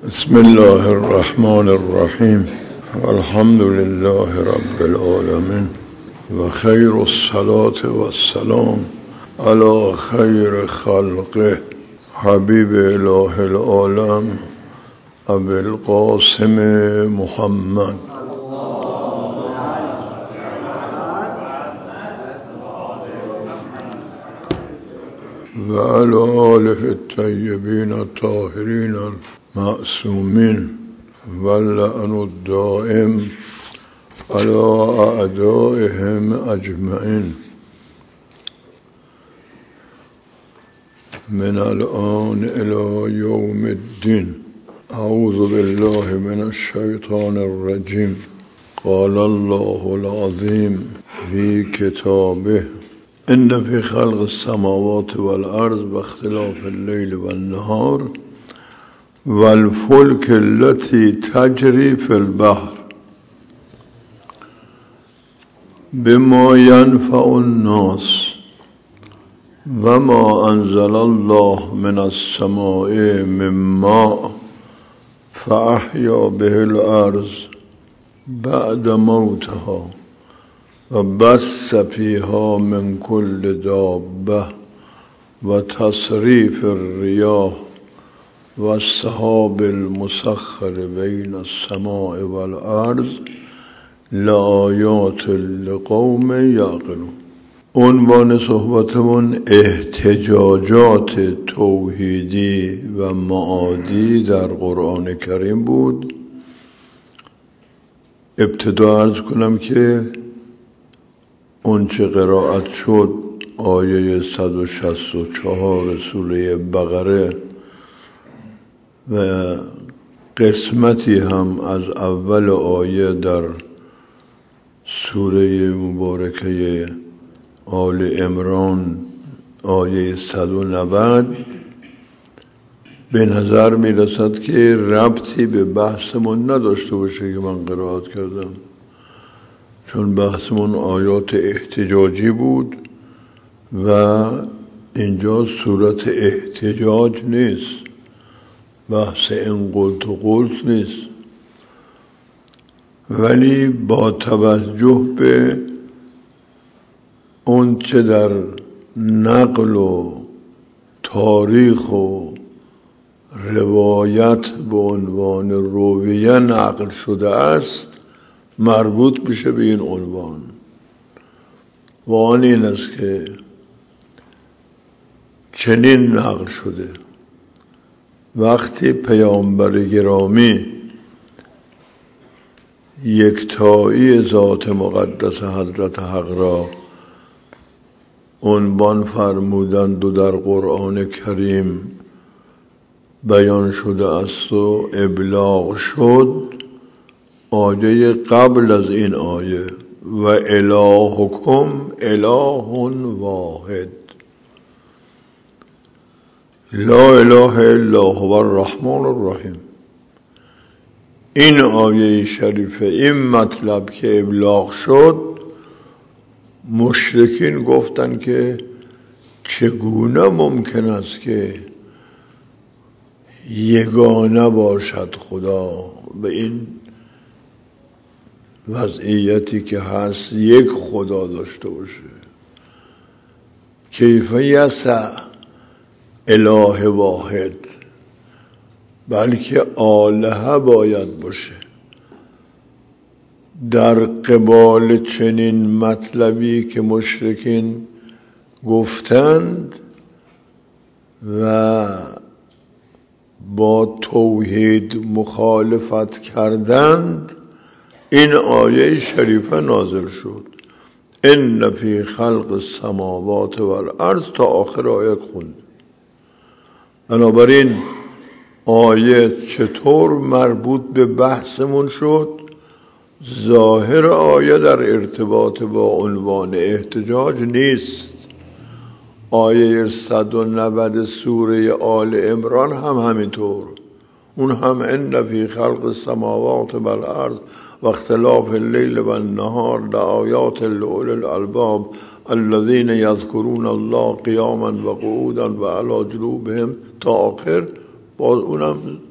بسم الله الرحمن الرحیم الحمد لله رب العالمین و خیر الصلاة و السلام علی خیر خلقه حبیب اله العالم ابی القاسم محمد و علی آله الطیبین الطاهرین المعصومین و اللعن الدائم علی اعدائهم اجمعین من الان الى یوم الدین. اعوذ بالله من الشیطان الرجیم. قال الله العظیم فی کتابه ان فی خلق السماوات والارض و اختلاف اللیل والنهار والفلك التي تجري في البحر بما ينفع الناس وما انزل الله من السماء من ماء فاحيا به الارض بعد موتها وبث فيها من كل دابة وتصريف الرياح والسحاب المسخر بين السماء والأرض لآیات لقوم یعقلون. عنوان صحبتمون احتجاجات توحیدی و معادی در قرآن کریم بود. ابتدا عرض کنم که اون چه قرائت شد آیه 164 سوره بقره و قسمتی هم از اول آیه در سوره مبارکه آل عمران آیه 190 به نظر می رسد که ربطی به بحثمون نداشته باشه که من قرائت کردم، چون بحثمون آیات احتجاجی بود و اینجا صورت احتجاج نیست، بحث ان قلت و قلت نیست، ولی با توجه به اون چه در نقل و تاریخ و روایت به عنوان رویه نقل شده است مربوط میشه به این عنوان. و آن این است که چنین نقل شده: وقتی پیامبر گرامی یکتایی ذات مقدس حضرت حق را عنوان فرمودند و در قرآن کریم بیان شده است و ابلاغ شد، آیه قبل از این آیه و الهکم اله واحد لا اله الا هو الرحمن الرحیم. این آیه شریفه، این مطلب که ابلاغ شد، مشرکین گفتن که چگونه ممکن است که یگانه باشد خدا، به این وضعیتی که هست یک خدا داشته باشه. کیف یسع اله واحد، بلکه آلهه باید باشه. در قبال چنین مطلبی که مشرکین گفتند و با توحید مخالفت کردند، این آیه شریفه نازل شد: ان فی خلق السماوات والارض تا آخر آیه خوند. بنابراین آیه چطور مربوط به بحثمون شد؟ ظاهر آیه در ارتباط با عنوان احتجاج نیست. آیه 190 سوره آل عمران هم همینطور، اون هم ان فی خلق السماوات والارض و اختلاف اللیل والنهار لآیات لأولی الالباب الذین یذکرون الله قیاما و قعودا و علی جنوبهم تا آخر. باز اونم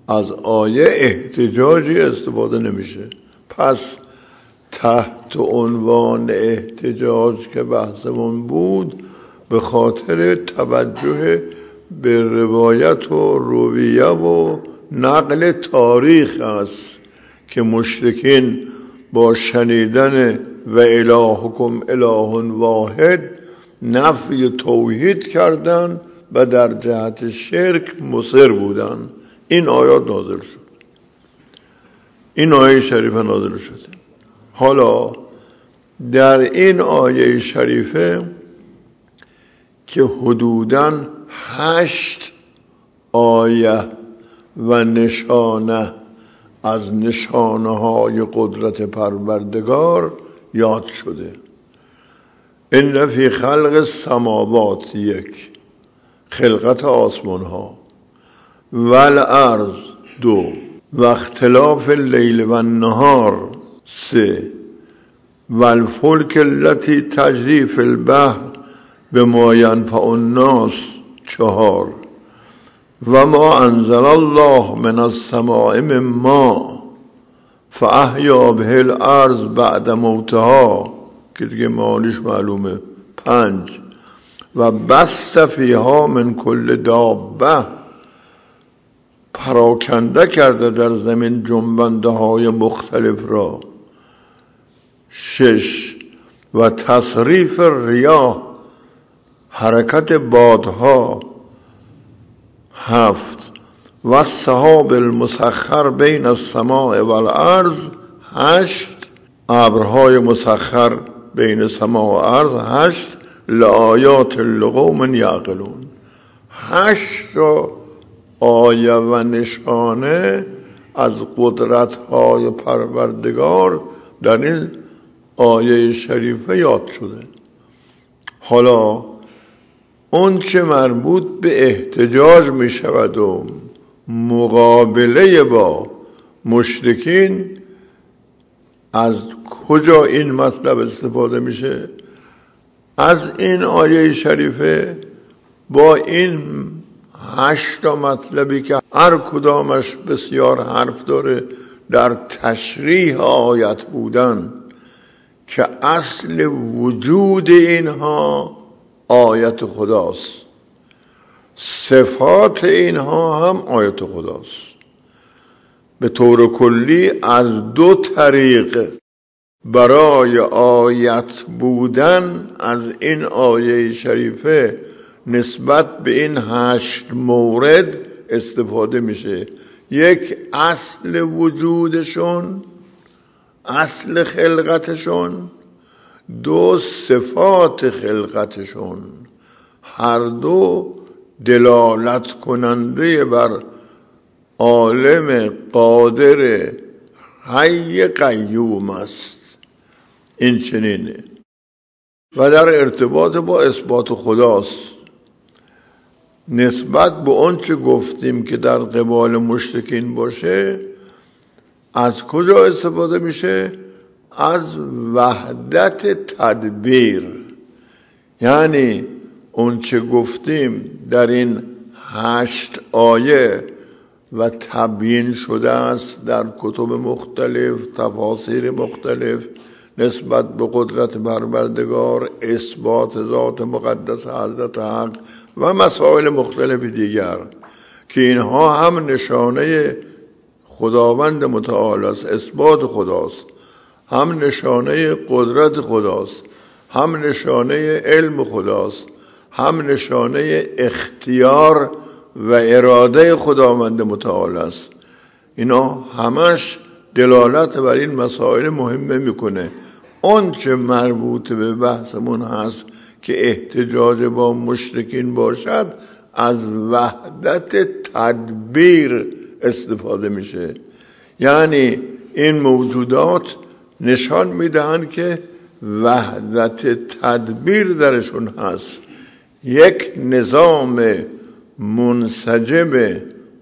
از آیه احتجاجی استفاده نمیشه. پس تحت عنوان احتجاج که بحثمون بود، به خاطر توجه به روایت و رویه و نقل تاریخ است که مشرکین با شنیدن و الهکم اله واحد نفی توحید کردند و در جهت شرک مصر بودند. این آیات نازل شد، این آیه شریفه نازل شده. حالا در این آیه شریفه که حدوداً 8 آیه و نشانه از نشانه های قدرت پروردگار یاد شده. ان فی خلق السماوات، 1 خلقت آسمان ها، و الارض 2 و اختلاف اللیل و النهار 3 و الفلک التي تجری فی البحر بما ینفع الناس 4 و ما انزل الله من السماء من ماء فاحیا به الارض بعد موتها که دیگه معانیش معلومه 5 و بث فیها من کل دابه، پراکنده کرده در زمین جنبنده های مختلف را 6 و تصریف ریاح، حرکت بادها 7 و السحاب المسخر بین السماء و الارض 8 ابرهای مسخر بین سما و ارض 8 لآیات لقوم یعقلون. 8 آیه و نشانه از قدرت‌های پروردگار در این آیه شریفه یاد شده. حالا اون چه مربوط به احتجاج می شود و مقابله با مشرکین، از کجا این مطلب استفاده میشه؟ از این آیه شریفه با این 8 مطلبی که هر کدامش بسیار حرف داره در تشریح آیت بودن، که اصل وجود اینها آیت خداست، صفات اینها هم آیت خداست. به طور کلی از 2 طریق برای آیت بودن از این آیه شریفه نسبت به این 8 مورد استفاده میشه. 1 اصل وجودشون، اصل خلقتشون، 2 صفات خلقتشون، هر 2 دلالت کننده بر عالم قادر حی قیوم است. این چنینه و در ارتباط با اثبات خداست. نسبت به اون چه گفتیم که در قبال مشرکین باشه، از کجا استفاده میشه؟ از وحدت تدبیر. یعنی اون چه گفتیم در این 8 آیه و تبیین شده است در کتب مختلف، تفاسیر مختلف، نسبت به قدرت پروردگار، اثبات ذات مقدس حضرت حق و مسائل مختلف دیگر، که اینها هم نشانه خداوند متعال است، اثبات خداست، هم نشانه قدرت خداست، هم نشانه علم خداست، هم نشانه اختیار و اراده خداوند متعال است. اینا همش دلالت بر این مسائل مهمه میکنه. اون چه مربوط به بحثمون هست که احتجاج با مشرکین باشد، از وحدت تدبیر استفاده میشه. یعنی این موجودات نشان میدهند که وحدت تدبیر درشون هست، یک نظام منسجم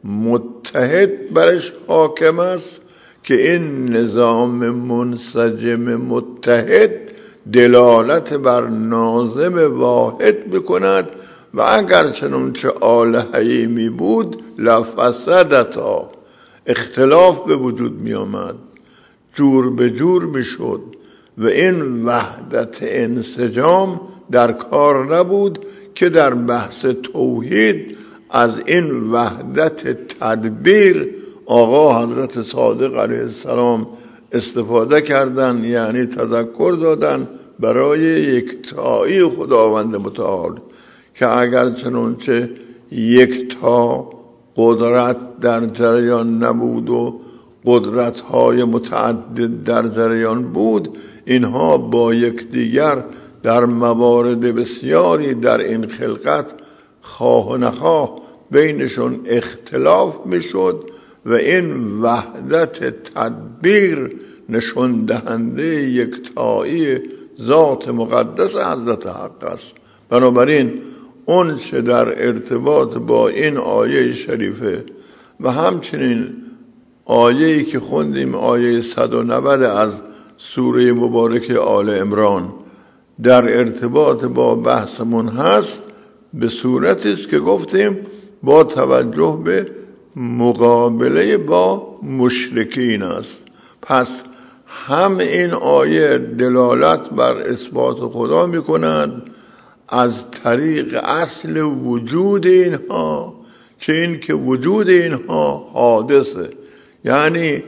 متحد برش حاکم است که این نظام منسجم متحد دلالت بر ناظم واحد بکند و اگر چنانچه آلهه‌ای می بود لفسدتا، اختلاف به وجود می آمد، جور به جور می شد و این وحدت انسجام در کار نبود که در بحث توحید از این وحدت تدبیر آقا حضرت صادق علیه السلام استفاده کردن، یعنی تذکر دادن برای یکتایی خداوند متعال که اگر چنانچه یکتا قدرت در جریان نبود و قدرت‌های متعدد در جریان بود، اینها با یکدیگر در موارد بسیاری در این خلقت خواه و نخواه بینشون اختلاف میشد و این وحدت تدبیر نشون دهنده یکتایی ذات مقدس حضرت حق است. بنابراین اون چه در ارتباط با این آیه شریفه و همچنین آیه‌ای که خوندیم، آیه 190 از سوره مبارکه آل عمران، در ارتباط با بحثمون هست، به صورتی است که گفتیم با توجه به مقابله با مشرکین است. پس هم این آیه دلالت بر اثبات خدا می کند از طریق اصل وجود اینها، چه این که وجود اینها حادثه، یعنی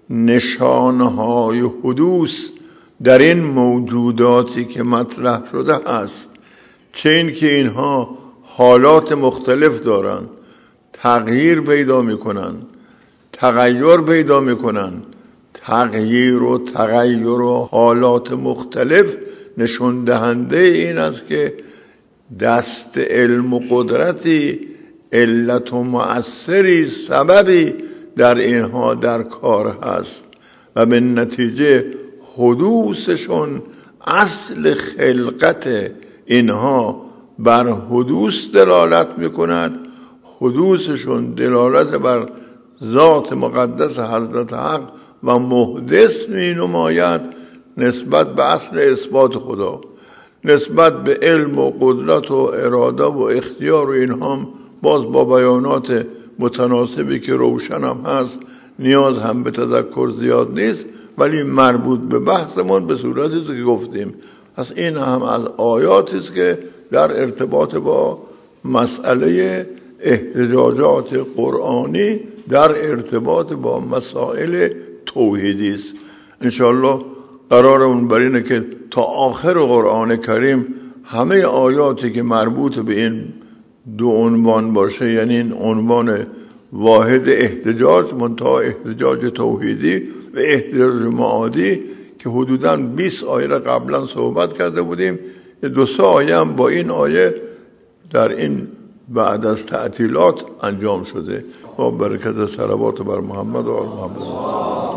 نشانهای حدوث در این موجوداتی که مطرح شده است، چه این که اینها حالات مختلف دارن، تغییر پیدا میکنن، تغییر پیدا میکنن. تغییر و تغییر و حالات مختلف نشون دهنده این است که دست علم و قدرتی، علت و مؤثری، سببی در اینها در کار هست و به نتیجه حدوثشون، اصل خلقت اینها بر حدوث دلالت میکند، حدوثشون دلالت بر ذات مقدس حضرت حق و محدث می نماید نسبت به اصل اثبات خدا. نسبت به علم و قدرت و اراده و اختیار و اینها باز با بیانات متناسبی که روشن هم هست، نیاز هم به تذکر زیاد نیست، ولی مربوط به بحثمون به صورتی که گفتیم. پس این هم از آیاتی است که در ارتباط با مسئله احتجاجات قرآنی در ارتباط با مسائل توحیدی است. انشاءالله قرارمون بر اینه که تا آخر قرآن کریم همه آیاتی که مربوط به این دو عنوان باشه، یعنی این عنوان واحد احتجاج، منتها احتجاج توحیدی و احتجاج معادی که حدوداً 20 آیه را قبلا صحبت کرده بودیم، 2-3 آیه هم با این آیه در این بعد از تعطیلات انجام شده. با برکت صلوات بر محمد و آل محمد.